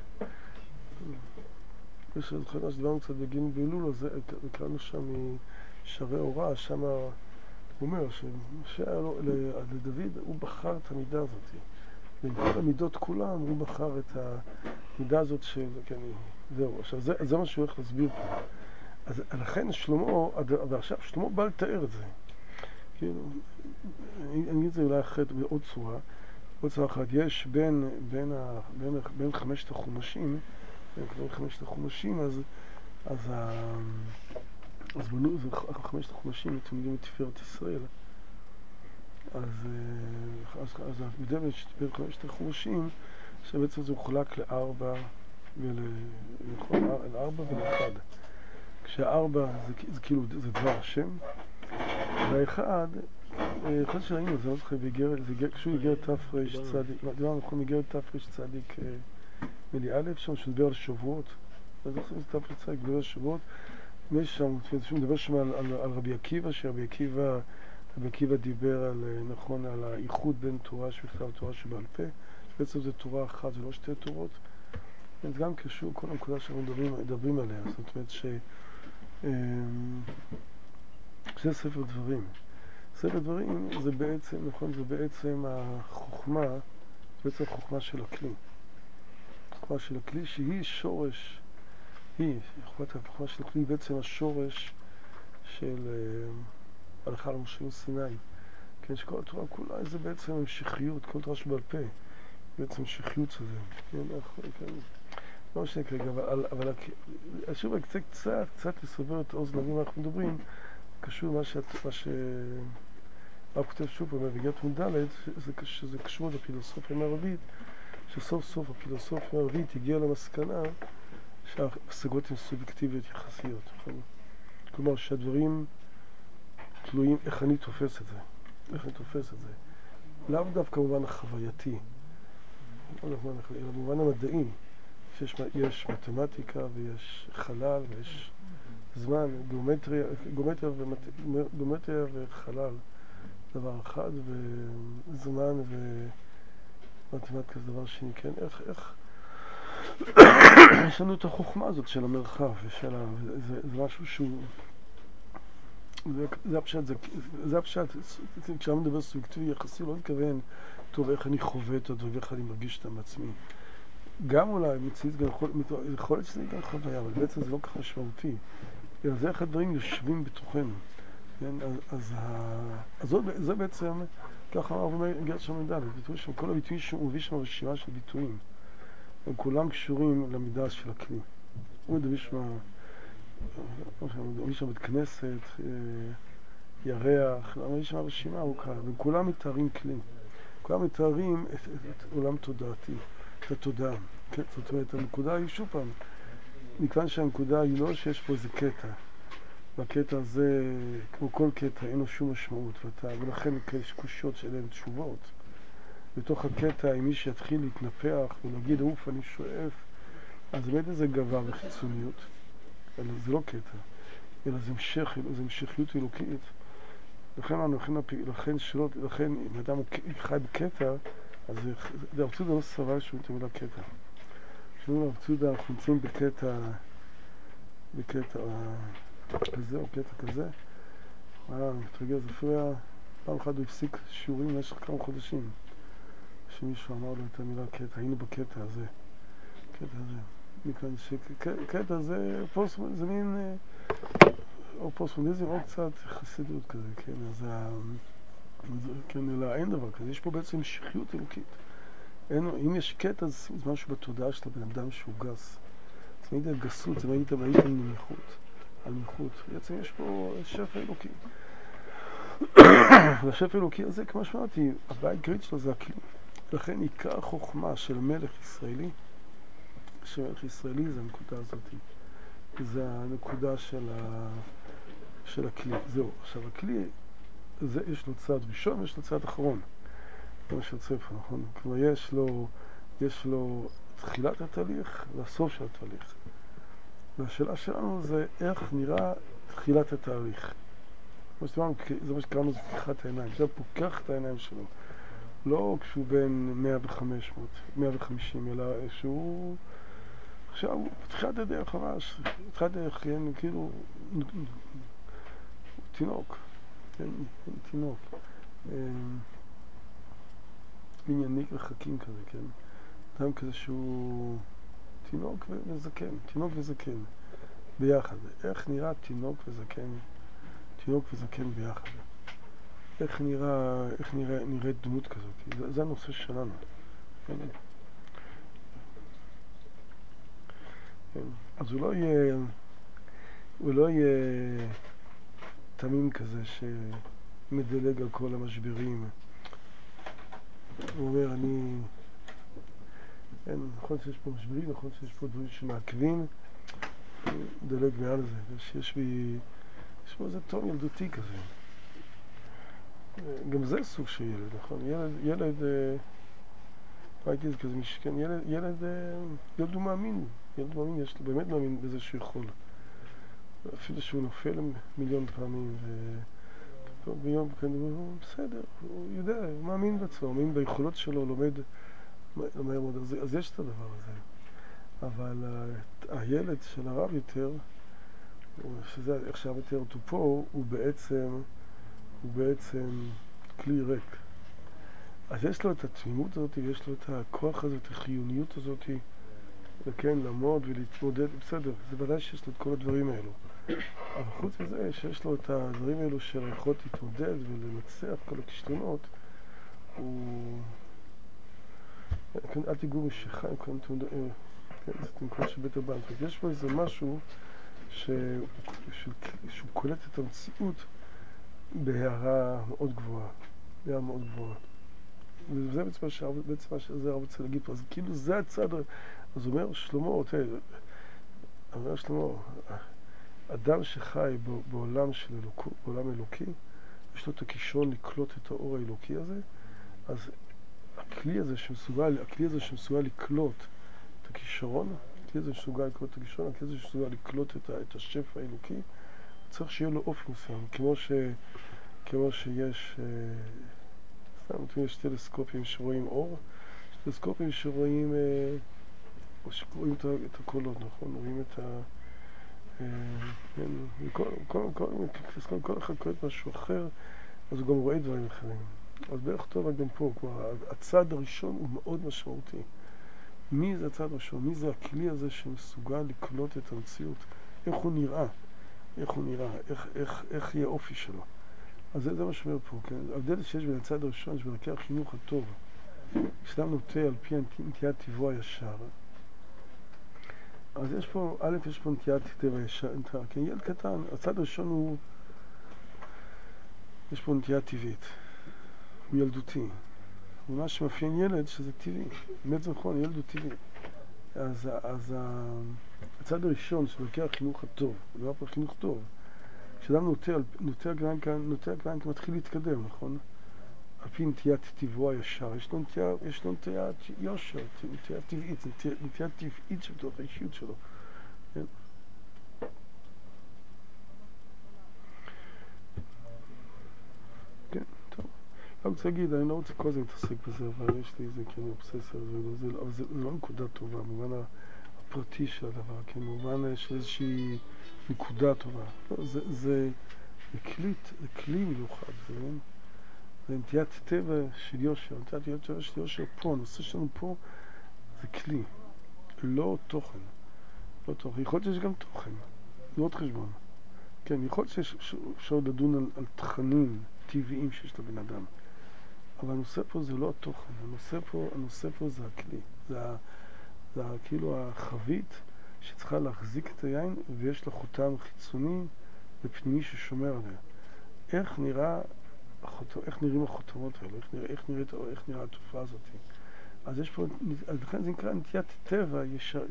יש זוכרנו שדיברנו קצת בגין באלול, וקראנו שם משערי אורה, שם הוא אומר לדוד הוא בחר את המידה הזאת. בין כל המידות כולם הוא בחר את המידה הזאת זהו. עכשיו זה מה שהוא הולך להסביר פה. אז לכן שלמה, ועכשיו שלמה בא לתאר את זה. כאילו, אני אגיד את זה אולי אחרת בעוד צורה. עוד צורה אחת, יש בין חמשת החומשים, אז בנו, זה חמשת החומשים, אתם יודעים את תפארת ישראל. אז בין חמשת החומשים, שבעצם זה מחולק לארבע ולאחד. כשהארבע זה כאילו, זה דבר השם, והאחד, אחד שראינו, זה לא זוכר, כשהוא הגיע תפרש צדיק, דבר נכון, הגיע תפרש צדיק מלי א', שם שמדבר על שבועות, אז זוכר, זה תפרש צדיק, מדבר על שבועות, ויש שם, שהוא מדבר שם על רבי עקיבא, שרבי עקיבא דיבר על, נכון, על האיחוד בין תורה שבכתב ותורה שבעל פה, בעצם זה תורה אחת, זה לא שתי תורות, זה גם קשור כל הנקודה שאנחנו מדברים עליה, זאת אומרת שזה ספר דברים. ספר דברים זה בעצם, נכון, זה בעצם החוכמה, בעצם החוכמה של הכלי. החוכמה של הכלי שהיא שורש, החוכמה של הכלי היא בעצם השורש של הלכה למשה סיני. כן, שכל התורה כולה זה בעצם המשכיות, כל תורה שבעל פה, בעצם המשכיות של זה. כן, לא משנה כרגע, אבל שוב, קצת לסבר את האוזן, מה אנחנו מדברים, קשור למה הרב כותב שוב פעם, בגרת מודלת, שזה קשור לפילוסופיה המערבית, שסוף סוף הפילוסופיה המערבית הגיעה למסקנה שההשגות הן סובייקטיביות יחסיות. כלומר, שהדברים תלויים איך אני תופס את זה. איך אני תופס את זה. לאו דווקא במובן החווייתי, אלא במובן המדעי, שיש מתמטיקה ויש חלל ויש זמן, גיאומטריה וחלל דבר אחד, וזמן ומתמטיקה זה דבר שני, כן? איך יש לנו את החוכמה הזאת של המרחב, זה משהו שהוא, זה הפשט, כשאני מדבר סובייקטיבי יחסי, לא מתכוון, טוב, איך אני חווה את הדבר, איך אני מרגיש אותם בעצמי. גם אולי מציאות, יכול להיות שזה גם חוויה, אבל בעצם זה לא כך משמעותי. אלא זה איך הדברים יושבים בתוכנו. כן? אז זה בעצם, ככה אמר גרת שם מדלת, כל הביטויים שהוא מביא שם רשימה של ביטויים. הם כולם קשורים למידה של הכלי. הוא מדבר שם בית כנסת, ירח, מביא שם רשימה ארוכה, והם כולם מתארים כלי. כולם מתארים את עולם תודעתי, את התודעה. כן? זאת אומרת, הנקודה היא שוב פעם, מכיוון שהנקודה היא לא שיש פה איזה קטע, והקטע הזה, כמו כל קטע, אין לו שום משמעות, ולכן יש קושיות שאין תשובות. בתוך הקטע, אם מי שיתחיל להתנפח ולהגיד, אוף, אני שואף, אז באמת איזה גבה וחיצוניות, אלא זה לא קטע, אלא זה המשכיות אלוקית. לכן אם אדם חי בקטע, אז הרב צודה לא סבל שהוא את המילה קטע. כשאומרים הרב צודה, אנחנו נמצאים בקטע כזה או קטע כזה, מתרגל, זה אפילו פעם אחת הוא הפסיק שיעורים במשך כמה חודשים, שמישהו אמר לו את המילה קטע, היינו בקטע הזה, קטע הזה. מכאן שקטע זה זה מין, או פוסט-מודרניזם או קצת חסידות כזה, כן, אז כן, אלא אין דבר כזה, יש פה בעצם המשכיות אלוקית. אם יש קטע, זה משהו בתודעה של הבן אדם שהוא גס. זה מעיד על גסות, זה מעיד על נמיכות. בעצם יש פה שפע אלוקי. והשפע האלוקי הזה, כמו שאמרתי, הבעיה העיקרית שלו זה הכלי. לכן עיקר החוכמה של מלך ישראלי, זה הנקודה הזאת. זה הנקודה של הכלי. זהו. עכשיו, הכלי, יש לו צעד ראשון ויש לו צעד אחרון. זה מה שיוצא פה, נכון? כלומר, יש לו תחילת התהליך והסוף של התהליך. והשאלה שלנו זה איך נראה תחילת התהליך. זה מה שקראנו, זה פתיחת העיניים. זה פוקח את העיניים שלו. לא כשהוא בין 100 ו-500, 150, אלא שהוא עכשיו, פתיחת הדרך ממש, פתיחת הדרך, כן, כאילו, תינוק, כן, תינוק. ענייניק וחכים כזה, כן. אדם כזה שהוא תינוק וזקן, ביחד. איך נראה תינוק וזקן ביחד? איך נראית דמות כזאת? זה הנושא שלנו. אז הוא לא יהיה תמים כזה שמדלג על כל המשברים. הוא אומר, נכון שיש פה משברים, נכון שיש פה דברים שמעכבים, דלג מעל זה. יש פה איזה תום ילדותי כזה. גם זה סוג של ילד, נכון? ילד, ראיתי את זה כזה משכן, ילד הוא מאמין. ילד מאמין, באמת מאמין בזה שהוא יכול. אפילו שהוא נופל מיליון פעמים, וביום כאן הוא בסדר, הוא יודע, הוא מאמין בעצמו, הוא מאמין ביכולות שלו, לומד מאוד. אז יש את הדבר הזה. אבל הילד של הרב יותר, שזה עכשיו יותר אותו פה, הוא בעצם הוא בעצם כלי ריק. אז יש לו את התמימות הזאת, יש לו את הכוח הזה, את החיוניות הזאת, וכן, לעמוד ולהתמודד, בסדר, זה ודאי שיש לו את כל הדברים האלו. אבל חוץ מזה, שיש לו את הדברים האלו של היכולת להתמודד ולנצח כל הכישלונות, הוא... כן, אל תיגעו בשחיים, כן, זה תמכון של בית הבן. יש פה איזה משהו שהוא קולט את המציאות בהערה מאוד גבוהה. בהערה מאוד גבוהה. וזה בעצם מה שזה הרב רוצה להגיד פה. אז כאילו זה הצד, אז אומר שלמה, אומר שלמה, אדם שחי בעולם של אלוקות, בעולם אלוקי, יש לו את הכישרון לקלוט את האור האלוקי הזה, אז הכלי הזה שמסוגל לקלוט את הכישרון, הכלי הזה שמסוגל לקלוט את השפע האלוקי, צריך שיהיה לו אופן מסוים, כמו שיש, סתם, יש טלסקופים שרואים אור, טלסקופים שרואים את הקולות, נכון? רואים את כל אחד קולט משהו אחר, אז הוא גם רואה דברים אחרים. אז בערך טוב גם פה, כלומר, הצד הראשון הוא מאוד משמעותי. מי זה הצד הראשון? מי זה הכלי הזה שמסוגל לקלוט את המציאות? איך הוא נראה? איך יהיה האופי שלו? אז זה מה שאומר פה, כן? ההבדל שיש בין הצד הראשון, שבדרכי החינוך הטוב, כשאדם נוטה על פי נטיית טבעו הישר, אז יש פה, יש פה נטיית טבע ישר, כן, ילד קטן, הצד הראשון הוא, יש פה נטייה טבעית, הוא ילדותי. ומה שמאפיין ילד שזה טבעי, באמת זה נכון, ילד הוא טבעי. אז הצד הראשון שבדרכי החינוך הטוב, הוא לא פה חינוך טוב, כשאדם נוטה כאן מתחיל להתקדם, נכון? על פי נטיית טבעו הישר, יש לו נטיית יושר, נטיית טבעית, נטיית טבעית שבתוך האישיות שלו. כן? כן, טוב. אני רוצה להגיד, אני לא רוצה כל זה להתעסק בזה, אבל יש לי איזה כן אובססיה, אבל זה לא נקודה טובה, במובן הפרטי של הדבר, כן? במובן של איזושהי נקודה טובה. לא, זה כלי מיוחד, זה נטיית טבע של יושר, נטיית טבע של יושר פה, הנושא שלנו פה זה כלי, לא תוכן. לא תוכן. יכול להיות שיש גם תוכן, לא עוד חשבון. כן, יכול להיות שאפשר לדון על תכנים טבעיים שיש לבן אדם. אבל הנושא פה זה לא התוכן, הנושא פה זה הכלי. זה כאילו החבית שצריכה להחזיק את היין ויש לה חותם חיצוני ופנימי ששומר עליה. איך נראים החותמות האלו, איך נראה התופעה הזאת. אז יש פה, אז לכן זה נקרא נטיית טבע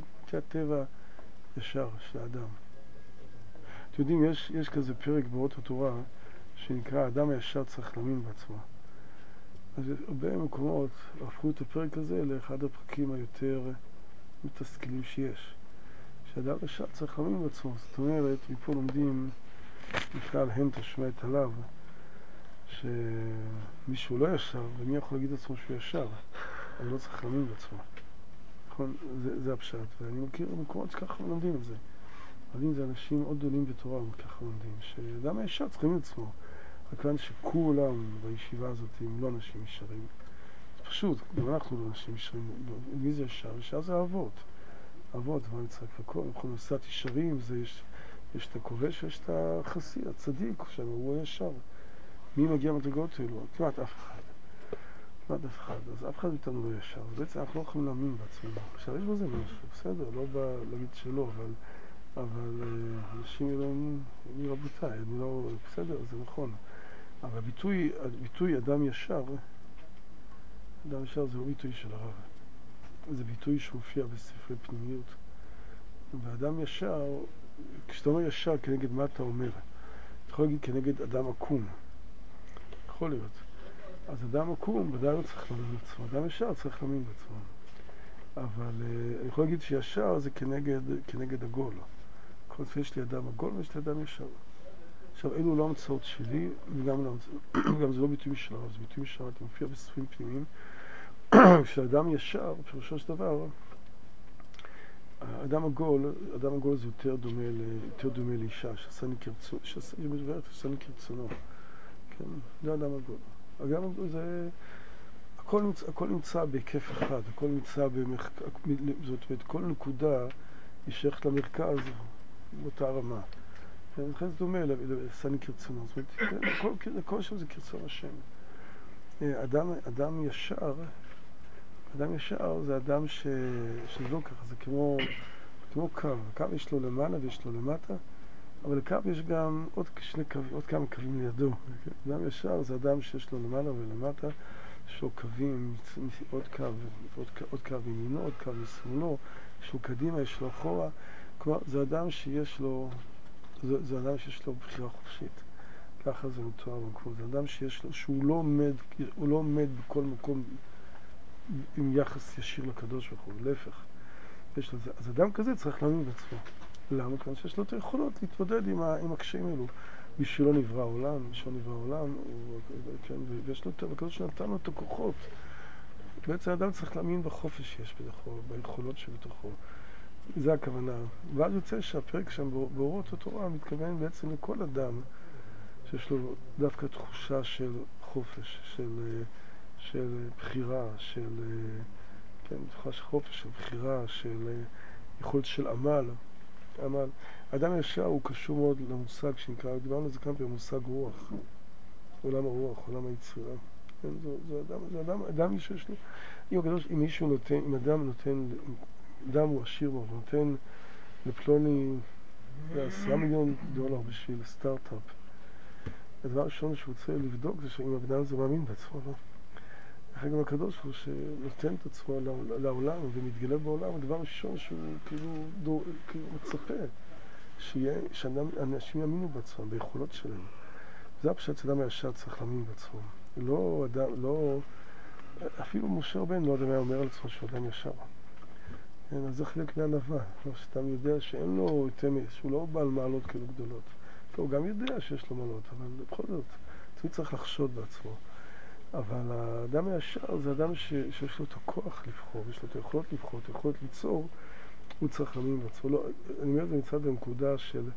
ישר של האדם. אתם יודעים, יש כזה פרק באורות התורה שנקרא האדם הישר צריך להאמין בעצמו. אז הרבה מקומות הפכו את הפרק הזה לאחד הפרקים היותר מתסכלים שיש. שהאדם הישר צריך להאמין בעצמו. זאת אומרת, מפה לומדים בכלל הנטה שומעת עליו שמישהו לא ישר, ומי יכול להגיד לעצמו שהוא ישר? אני לא צריך להאמין בעצמו. נכון? זה הפשט. ואני מכיר מקומות שככה לומדים את זה. לומדים זה אנשים עוד גדולים בתורה, וככה לומדים, שאדם הישר צריך להאמין בעצמו. הכוונה שכולם בישיבה הזאת הם לא אנשים ישרים. זה פשוט, גם אנחנו לא אנשים ישרים. מי זה ישר? ישר זה אהבות. אהבות, מה נצטרך לכל? אנחנו נוסעת ישרים, יש את הכובש ויש את החסי, הצדיק, הוא הישר. מי מגיע מדרגות האלו? כמעט אף אחד. אז אף אחד איתנו לא ישר. אז בעצם אנחנו לא יכולים להאמין בעצמנו. עכשיו יש בזה משהו, בסדר, לא בא להגיד שלא, אבל אנשים אלוהים, אני רבותיי, אני לא, בסדר, זה נכון. אבל הביטוי אדם ישר זה לא ביטוי של הרב. זה ביטוי שמופיע בספרי פנימיות. ואדם ישר, כשאתה אומר ישר, כנגד מה אתה אומר? אתה יכול להגיד כנגד אדם עקום. יכול להיות. אז אדם עקום ודאי לא צריך להאמין בעצמו. אדם ישר צריך להאמין בעצמו. אבל אני יכול להגיד שישר זה כנגד עגול. כל זה יש לי אדם עגול ויש לי אדם ישר. עכשיו, אלו לא המצאות שלי, וגם זה לא ביטוי משל הרב, זה ביטוי משל הרב, זה מופיע בספרים פנימיים. כשאדם ישר, פירושו של דבר, אדם עגול זה יותר דומה לאישה, שעשה לי כרצונו. כן, זה האדם הגדול. האדם הגדול זה... הכל נמצא בהיקף אחד, הכל נמצא זאת אומרת, כל נקודה היא שייכת למרכז באותה רמה. לכן זה דומה לסני כרצונו, זאת אומרת, כל שם זה כרצון השם. אדם ישר זה אדם שזה לא ככה, זה כמו קו. הקו יש לו למעלה ויש לו למטה, אבל לקו יש גם עוד כמה קווים לידו. אדם ישר זה אדם שיש לו למעלה ולמטה, יש לו קווים, עוד קו ימינו, עוד קו משמאלו, יש לו קדימה, יש לו אחורה. כלומר, זה אדם שיש לו בחירה חופשית. ככה זה מתואר במקום. זה אדם שיש לו, שהוא לא עומד בכל מקום עם יחס ישיר לקדוש ברוך הוא, להפך. אז אדם כזה צריך להאמין בעצמו. למה? כיוון שיש לו את היכולות להתמודד עם הקשיים האלו. בשבילו נברא העולם, ויש לו את הקדוש שנתן לו את הכוחות. בעצם האדם צריך להאמין בחופש שיש בתוכו, ביכולות שבתוכו. זה הכוונה. ואז יוצא שהפרק שם באורות התורה מתכוון בעצם לכל אדם שיש לו דווקא תחושה של חופש, של בחירה, תחושה של חופש, של בחירה, של יכולת של עמל. האדם ישר הוא קשור מאוד למושג שנקרא, דיברנו על זה כאן במושג רוח, עולם הרוח, עולם היצירה. זה אדם שיש לו, אם אדם נותן, אדם הוא עשיר מאוד, נותן לפלוני $10 מיליון בשביל סטארט-אפ. הדבר הראשון שהוא רוצה לבדוק זה שאם האדם זה מאמין בעצמו, לא? אחרי גם הקדוש הוא שנותן את עצמו לעולם ומתגלה בעולם, הדבר הראשון שהוא כאילו מצפה שאנשים יאמינו בעצמם, ביכולות שלהם. זה הפשט שאדם הישר צריך להאמין בעצמו. אפילו משה רבנו לא אדם היה אומר על עצמו שהוא אדם ישר. כן, אז זה חלק מהענווה, שאדם יודע שאין לו שהוא לא בעל מעלות כאלו גדולות. הוא גם יודע שיש לו מעלות, אבל בכל זאת, הוא צריך לחשוד בעצמו. אבל האדם הישר זה אדם שיש לו את הכוח לבחור, יש לו את היכולות לבחור, את היכולות ליצור, הוא צריך להאמין בעצמו. לא, אני אומר את זה מצד בנקודה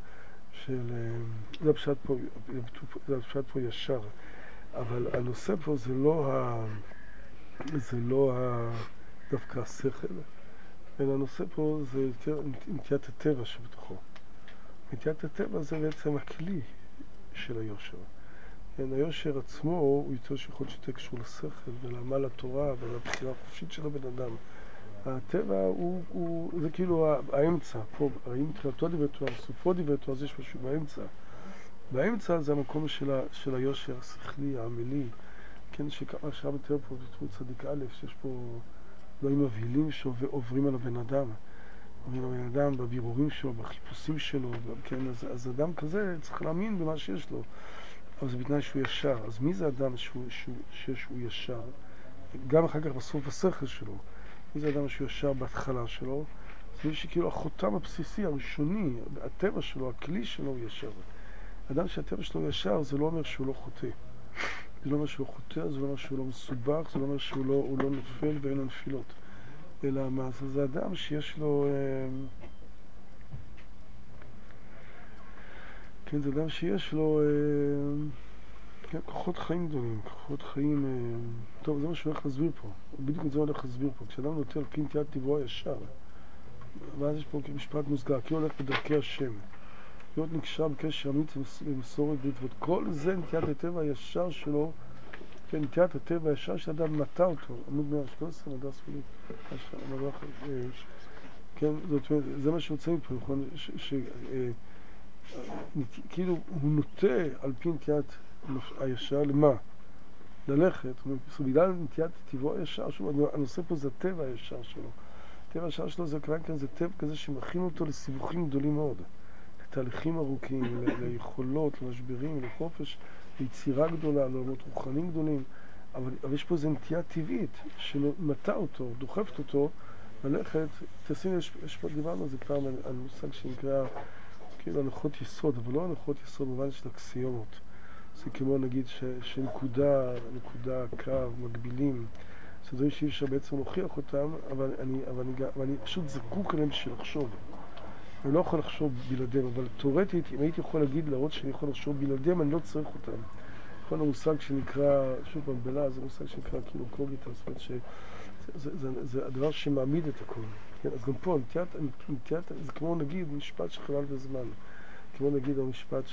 זה הפשט פה ישר, אבל הנושא פה זה לא דווקא השכל, אלא הנושא פה זה יותר נטיית הטבע שבתוכו. נטיית הטבע זה בעצם הכלי של היושר. היושר עצמו הוא יותר שיכול שיותר קשור לשכל ולעמל התורה ולבחירה החופשית של הבן אדם. הטבע זה כאילו האמצע, פה, האם תחילתו דיברתו, סופו דיברתו, אז יש משהו באמצע. באמצע זה המקום של היושר השכלי, העמלי, כן, שכמה שעה מתאר פה, בתחום צדיק א', שיש פה דברים מבהילים שעוברים על הבן אדם. עוברים על הבן אדם בבירורים שלו, בחיפושים שלו, כן, אז אדם כזה צריך להאמין במה שיש לו. אבל זה בתנאי שהוא ישר. אז מי זה אדם שהוא ישר? גם אחר כך בסוף השכל שלו. מי זה אדם שהוא ישר בהתחלה שלו? זה מי שכאילו החותם הבסיסי, הראשוני, הטבע שלו, הכלי שלו הוא ישר. אדם שהטבע שלו ישר, זה לא אומר שהוא לא חוטא. זה לא אומר שהוא חוטא, זה לא אומר שהוא לא מסובך, זה לא אומר שהוא לא נופל ואין לו נפילות. אלא מה? זה אדם שיש לו... כן, זה אדם שיש לו כוחות חיים גדולים, כוחות חיים... טוב, זה מה שהוא הולך להסביר פה. בדיוק זה הולך להסביר פה. כשאדם נוטה על פי נטיית טבעו הישר, ואז יש פה משפט מוסגר, כי הוא הולך בדרכי השם. להיות נקשר בקשר אמיץ ומסורת בעקבות. כל זה נטיית הטבע הישר שלו, כן, נטיית הטבע הישר שאדם נטע אותו. עמוד 113, מדע ספולית. כן, זאת אומרת, זה מה שיוצא מפה, נכון? כאילו הוא נוטה על פי נטיית הישר למה? ללכת, בגלל נטיית טבעו הישר שלו, הנושא פה זה הטבע הישר שלו. הטבע הישר שלו זה כאן זה טבע כזה שמכין אותו לסיבוכים גדולים מאוד, לתהליכים ארוכים, ליכולות, למשברים, לחופש, ליצירה גדולה, לעולמות רוחניים גדולים, אבל יש פה איזו נטייה טבעית שמטה אותו, דוחפת אותו ללכת. תשימו, יש פה דיברנו על זה כבר על מושג שנקרא כאילו הנחות יסוד, אבל לא הנחות יסוד במובן של אקסיומות. זה כמו נגיד שנקודה, קו, מקבילים, זה דברים שאי אפשר בעצם להוכיח אותם, אבל אני פשוט זקוק עליהם בשביל לחשוב. אני לא יכול לחשוב בלעדיהם, אבל תיאורטית, אם הייתי יכול להראות שאני יכול לחשוב בלעדיהם, אני לא צריך אותם. כל המושג שנקרא, שוב פעם, בלה, זה מושג שנקרא כאילו קוגיטה, זאת אומרת זה הדבר שמעמיד את הכל. כן, אז גם פה, נטיית, זה כמו נגיד משפט של חלל וזמן. כמו נגיד המשפט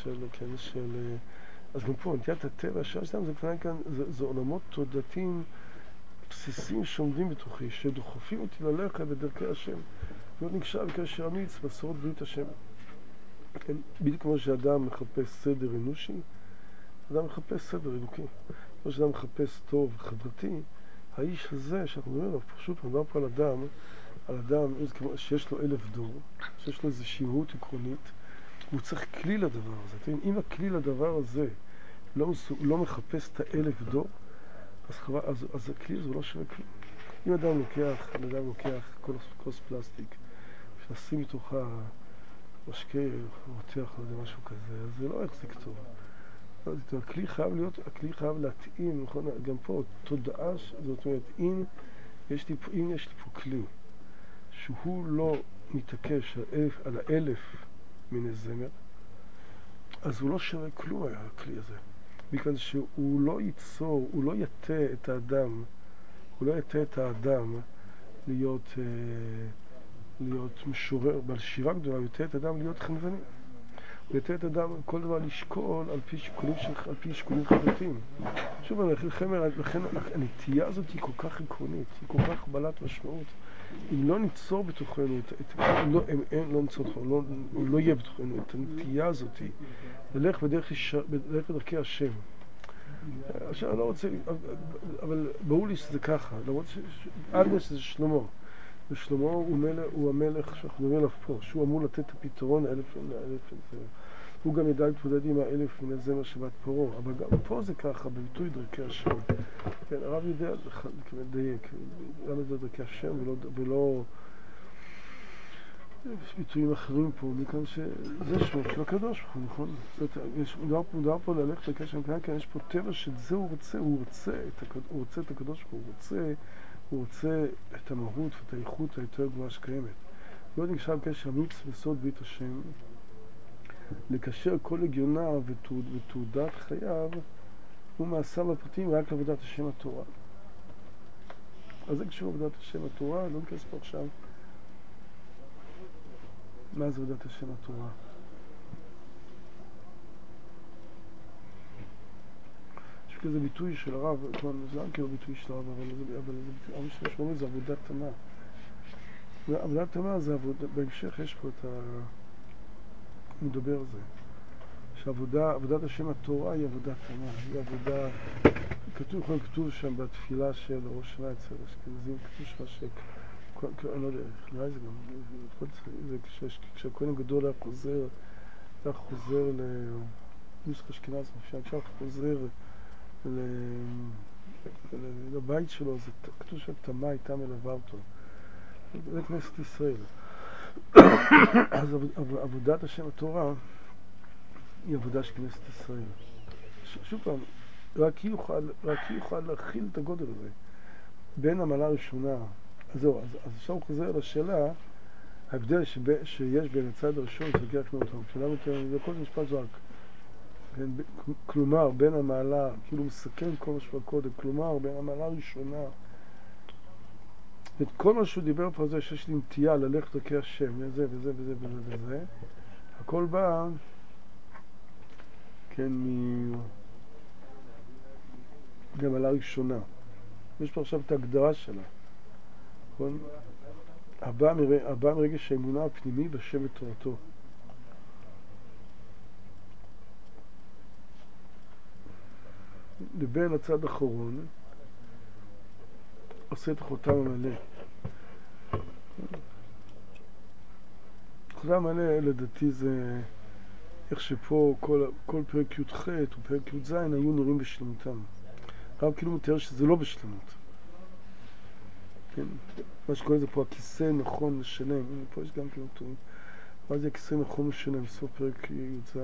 אז גם פה, נטיית הטבע, שלנו, זה עולמות תודעתיים בסיסיים שעומדים בתוכי, שדוחפים אותי ללכת בדרכי השם. להיות נקשר בקשר אמיץ, מסורת ברית השם. כן, בדיוק כמו שאדם מחפש סדר אנושי, אדם מחפש סדר אלוקי. כמו שאדם מחפש טוב חברתי, האיש הזה שאנחנו מדברים עליו, פשוט מדבר פה על אדם שיש לו 1000 דור, שיש לו איזו שירות עקרונית, הוא צריך כלי לדבר הזה. אם הכלי לדבר הזה לא מחפש את 1000 דור, אז הכלי הזה לא שווה כלום. אם אדם לוקח כוס פלסטיק, שנשים מתוכה משקה, רותח, לא יודע, משהו כזה, אז זה לא יחזיק טוב. הכלי חייב להתאים, נכון? גם פה, תודעה, זאת אומרת, אם יש לי פה כלי, שהוא לא מתעקש על 1000 מיני זמר, אז הוא לא שווה כלום הכלי הזה. בגלל שהוא לא ייצור, הוא לא יטה את האדם להיות משורר, בעל שירה גדולה, הוא יטה את האדם להיות חנווני. הוא יטה את האדם כל דבר לשקול על פי שיקולים חברתיים. שוב, לכן הנטייה הזאת היא כל כך עקרונית, היא כל כך בעלת משמעות. אם לא ניצור בתוכנו, אם לא יהיה בתוכנו את הנטייה הזאת, ללך בדרכי השם. עכשיו, אני לא רוצה, אבל ברור לי שזה ככה, עד שזה שלמה. ושלמה הוא המלך שאנחנו מדברים עליו פה, שהוא אמור לתת את הפתרון ל1000 זמר. הוא גם ידע להתמודד עם 1000 מיני זמר שבת פרעה, אבל גם פה זה ככה, בביטוי דרכי השם. כן, הרב יודע לדייק, למה זה דרכי השם ולא ביטויים אחרים פה, מכאן שזה שמו של הקדוש ברוך הוא, נכון? מודע פה ללכת לקשר, כן, יש פה טבע שזה הוא רוצה את הקדוש ברוך הוא רוצה את המהות ואת האיכות היותר גבוהה שקיימת. לא נקשר בקשר אמיץ בסוד ברית השם, לקשר כל הגיונה ותעודת חייו ומעשיו הפרטיים רק לעבודת השם התורה. אז זה קשור לעבודת השם התורה, לא נכנס פה עכשיו. מה זה עבודת השם התורה? יש כזה ביטוי של הרב, זה גם כאילו ביטוי של הרב, אבל זה משמעותי, זה עבודת תמה. עבודת תמה זה עבודה, בהמשך יש פה את הוא מדבר על זה. שעבודת השם התורה היא עבודת תמה, היא עבודה, כתוב שם בתפילה של ראש השנה אצל אשכנזים, כתוב שם אני לא יודע, נראה זה גם, כשהכהן הגדול היה חוזר לנוסח אשכנז, עכשיו חוזר לבית שלו, אז כתוב שהתמה הייתה מלווה אותו. זה כנסת ישראל. אז עבודת השם התורה היא עבודה של כנסת ישראל. שוב פעם, רק היא יוכל להכיל את הגודל הזה. בין המעלה הראשונה, אז עכשיו הוא חוזר לשאלה, ההבדל שיש בין הצד הראשון, זה כמו אותו, כשאדם יותר, זה כל משפט זרק. כלומר, בין המעלה, כאילו מסכם כל מה שפה קודם, כלומר, בין המעלה הראשונה, ואת כל מה שהוא דיבר פה זה שיש לי נטייה ללכת דרכי השם, וזה וזה וזה וזה וזה, הכל בא, כן, מהמעלה הראשונה. יש פה עכשיו את ההגדרה שלה. הבא מרגש האמונה הפנימי בשם ותורתו. לבין הצד האחרון עושה את החותם המלא. החותם המלא לדעתי זה איך שפה כל פרק י"ח ופרק י"ז היו נראים בשלמותם. הרב כאילו מתאר שזה לא בשלמות. כן? מה שקוראים זה פה הכיסא נכון לשלם. פה יש גם כאילו טועים. מה זה הכיסא נכון לשלם? סוף פרק י"ז.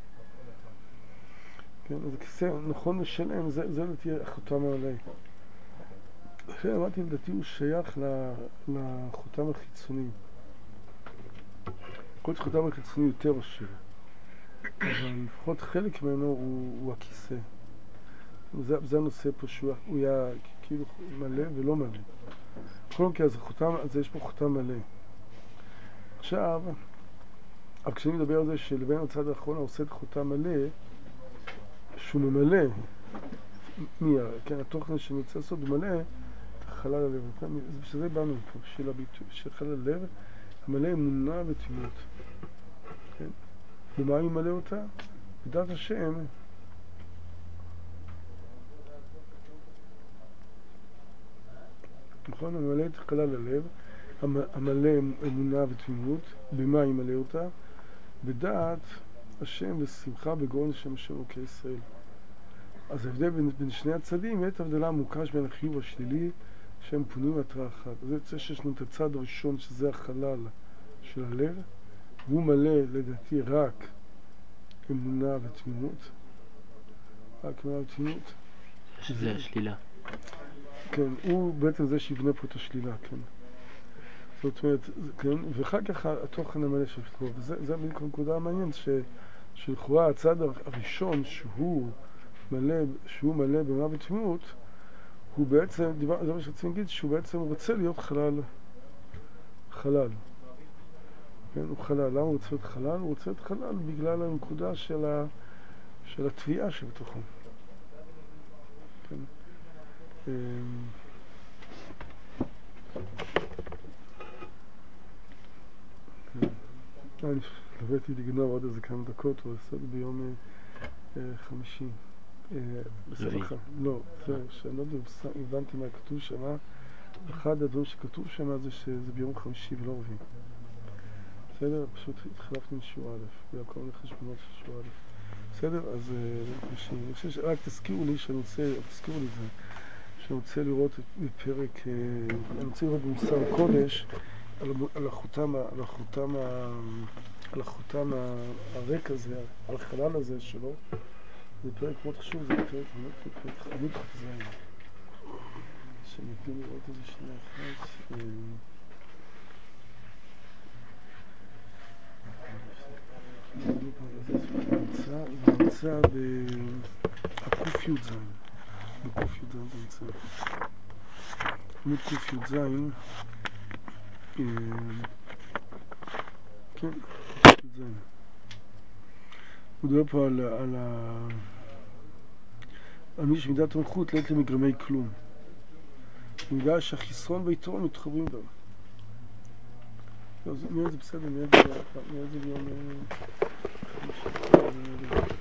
כן? אז הכיסא נכון לשלם, זה לדעתי החותם המלא. אחרי אמרתי לדעתי הוא שייך לחותם החיצוני. כל חותם החיצוני יותר עשיר. אבל לפחות חלק ממנו הוא הכיסא. זה הנושא פה שהוא היה כאילו מלא ולא מלא. בכל מקרה, אז יש פה חותם מלא. עכשיו, אבל כשאני מדבר על זה שלבין הצד האחרון עושה את חותם מלא, שהוא ממלא, כן, התוכן שאני רוצה לעשות הוא מלא את חלל הלב. בשביל באנו פה, של הביטוי, של חלל הלב, המלא אמונה ותמימות. כן? ומה אני מלא אותה? בדעת השם, נכון? המלא את חלל הלב, המלא אמונה ותמימות, במה אני מלא אותה? בדעת השם ושמחה בגאון שם השם אלוקי ישראל. אז ההבדל בין שני הצדים, את הבדלה מוקש בין החיוב השלילי שהם פונים מטרה אחת. אז זה יוצא שיש לנו את הצד הראשון שזה החלל של הלב, והוא מלא לדעתי רק אמונה ותמימות. רק אמונה ותמימות. שזה השלילה. כן, הוא בעצם זה שיבנה פה את השלילה, כן. זאת אומרת, כן, ואחר כך התוכן המלא של פתחו, וזה בדיוק הנקודה המעניינת, שלכאורה הצד הראשון שהוא מלא באמונה ותמימות, הוא בעצם, זה מה שרציתי להגיד, שהוא בעצם רוצה להיות חלל. כן, הוא חלל. למה הוא רוצה להיות חלל? הוא רוצה להיות חלל בגלל הנקודה של התביעה שבתוכו. כן. אני לבאתי לגנוב עוד איזה כמה דקות, הוא עושה את זה ביום חמישי. בסדר לך? לא, זה שאני לא יודע, הבנתי מה כתוב שם. אחד הדברים שכתוב שם זה שזה ביום חמישי ולא רביעי. בסדר? פשוט התחלפנו לשורה א', בגלל כל מיני חשבונות של שורה א'. בסדר? אז אני חושב שרק תזכירו לי שאני רוצה לראות בפרק, אני רוצה לראות במוסר הקודש על החותם הריק הזה, על החלל הזה שלו. זה פרק מאוד חשוב, זה פרק חמוד חזיים. שניתנו לראות איזה שנייה אחת. זה נמצא בקוף י"ז. בקוף י"ז זה נמצא. עמוד קוף י"ז. כן, קוף י"ז. הוא מדבר פה על מי שמידת המלכות לעת למגרמי כלום. מידה שהחיסרון והיתרון מתחברים בו. נראה את זה בסדר, נראה את זה ביום חמישי.